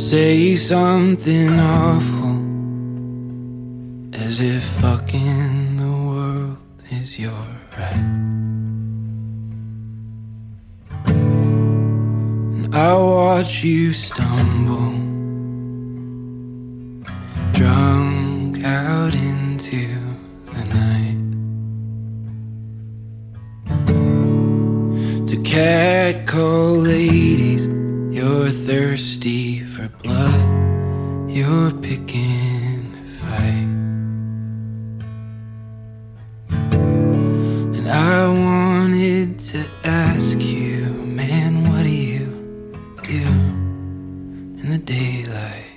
say something awful, as if fucking the world is your right. And I watch you stumble, drunk out into the night, to catcall ladies. You're thirsty for blood, you're picking a fight. And I wanted to ask you, man, what do you do in the daylight?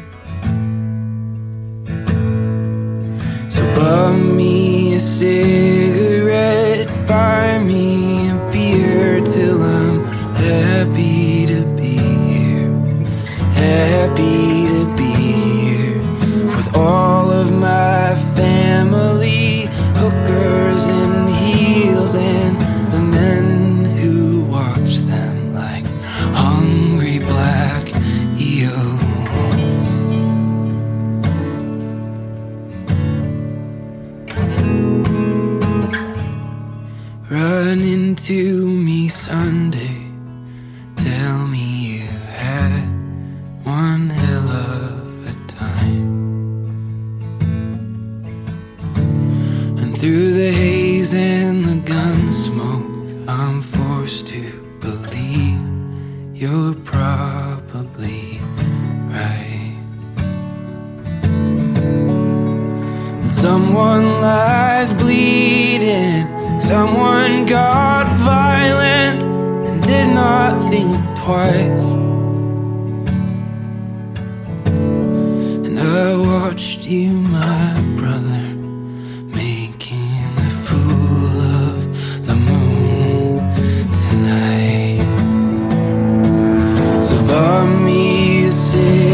So bum me a cigarette, buy me a beer till I'm happy to be here, happy to be here with all of my family, hookers and heels, and the men who watch them like hungry black eels. Run into me Sunday, tell me you had one hell of a time. And through the haze and the gun smoke, I'm forced to believe you're probably right. And someone lies bleeding, someone got violent and did not think twice. And I watched you, my brother, making a fool of the moon tonight. So buy me a cigarette,